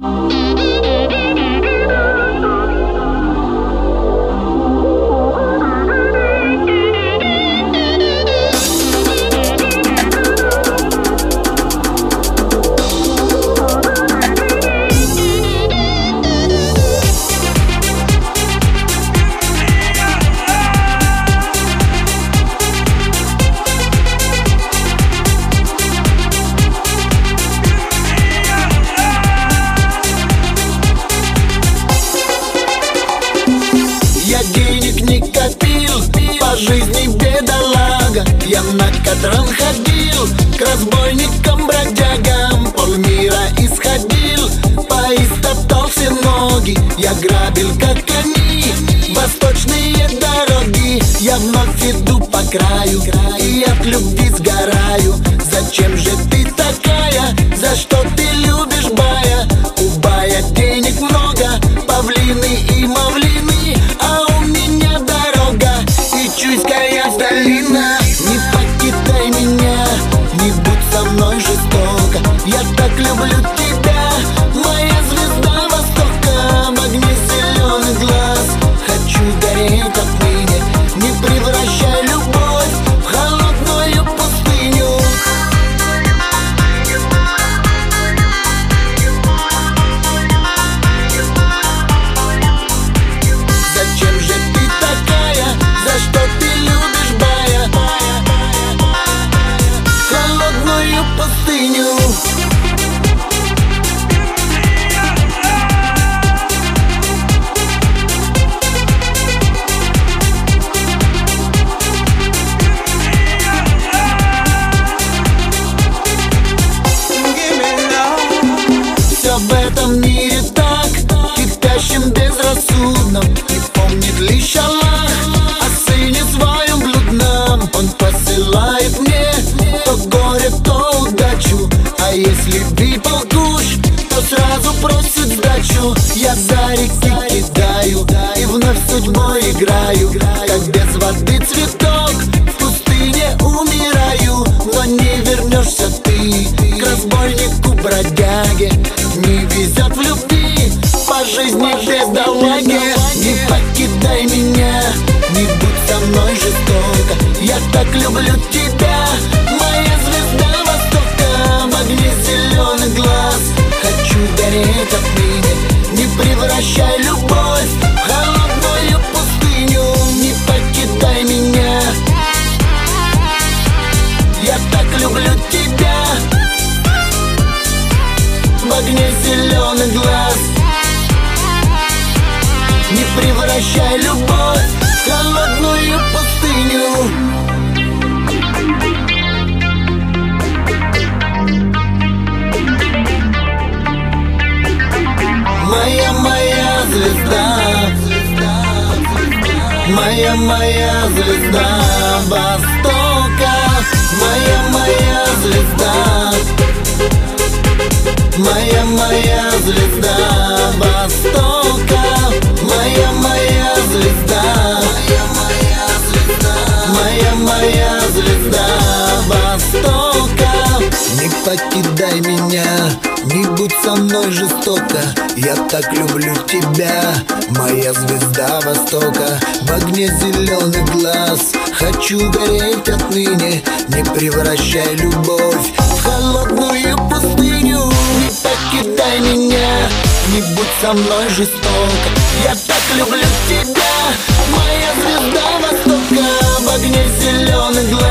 По жизни бедолага, я на катран ходил, к разбойникам, бродягам полмира исходил. Поистоптал все ноги, я грабил, как они, восточные дороги. Я вновь иду по краю и от любви сгораю. Зачем же ты такая, за что ты любишь бая? У бая денег много, павлины и мавлины, а у меня дорога и Чуйская долина. Не покидай меня, не будь со мной жестоко, я так люблю тебя, моя звезда Востока. В огне зеленых глаз хочу гореть отныне, не превращай любовь в холодную пустыню. Зачем же ты такая, за что ты любишь бая? Холодную пустыню. Все в этом мире так, кипящим безрассудном, и помнит лишь Аллах о сыне своем блудном. Он посылает мне то горе, то удачу, а если выпал куш, то сразу просит сдачу. Я за реки кидаю и вновь судьбой играю, как без воды цветок в пустыне умираю. Но не вернешься ты к разбойнику, бродяге, не везет в любви, по жизни бедолаге. Не покидай меня, не будь со мной жестоко, я так люблю тебя, моя звезда Востока. В огне зеленых глаз хочу гореть отныне, не превращай любовь в холодную пустыню. Не покидай меня, я так люблю тебя, в огне зеленых глаз не превращай любовь в холодную пустыню. Моя звезда, моя звезда Востока. Моя звезда, моя звезда Востока. Моя звезда, моя звезда Востока. Не покидай меня, не будь со мной жестоко, я так люблю тебя, моя звезда Востока. В огне зеленых глаз хочу гореть отныне, не превращай любовь в холодную пустыню. Не покидай меня, не будь со мной жестоко, я так люблю тебя, моя звезда Востока. В огне зеленых глаз